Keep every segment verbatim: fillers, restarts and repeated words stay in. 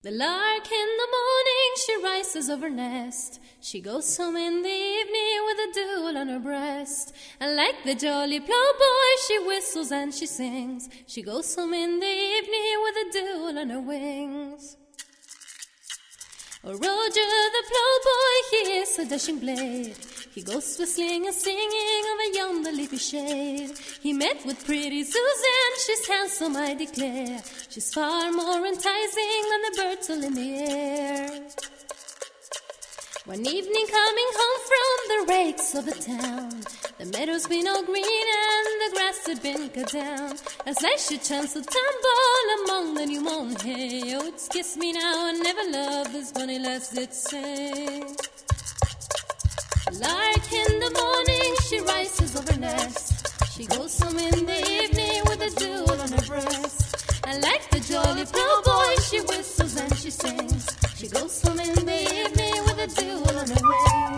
The lark in the morning, she rises of her nest. She goes home in the evening with a dew on her breast. And like the jolly plowboy, she whistles and she sings. She goes home in the evening with a dew on her wings. Oh, Roger the plowboy, he is a dashing blade. He goes whistling and singing over yonder leafy shade. He met with pretty Susan, she's handsome, I declare. She's far more enticing than the birds all in the air. One evening coming home from the rakes of the town, the meadow's been all green and the grass had been cut down. As I should chance to tumble among the new mown hay. Oh, it's kiss me now and never love this bunny lass, it sings. Lark in the morning, she rises of her nest. She goes home in the evening with a dew on her breast. And like the jolly plowboy, she whistles and she sings. She goes home in the evening with a dew on her wings.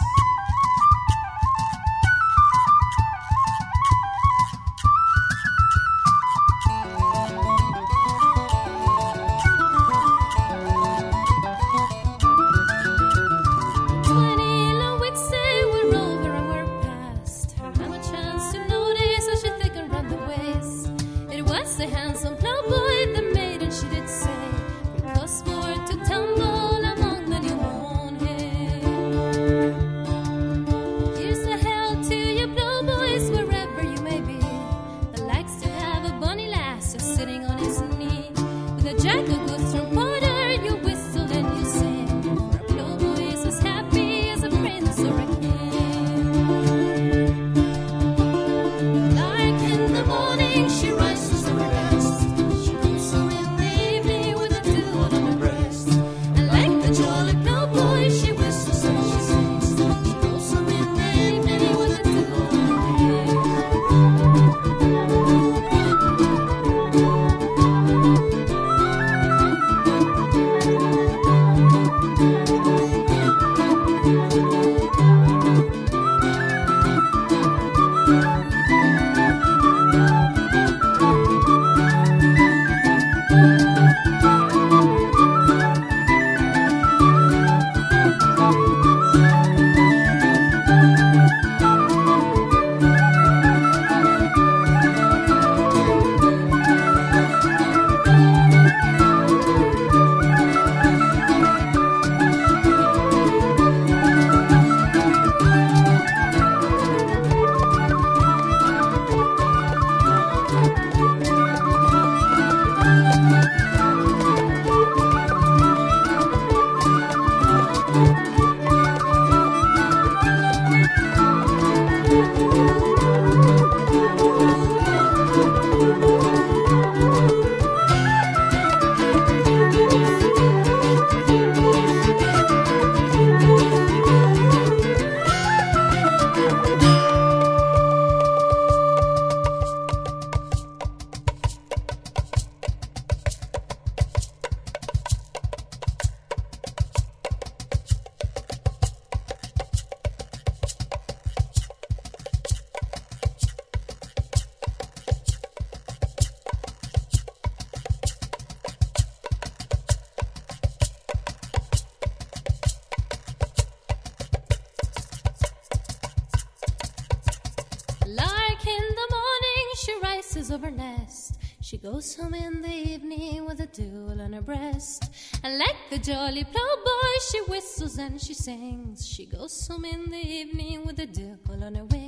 The handsome plowboy, the maiden she did say, because more to tumble among the new mown hay. Here's a hail to you plowboys, wherever you may be, that likes to have a bonny lass just sitting on his knee. With a jack of goods from Porter, you whistle and you sing, for a plowboy is as happy as a prince or a king. Lark in the morning, she rises. Of her nest, she goes home in the evening with a dew on her breast. And like the jolly plowboy, she whistles and she sings. She goes home in the evening with a dew on her wings.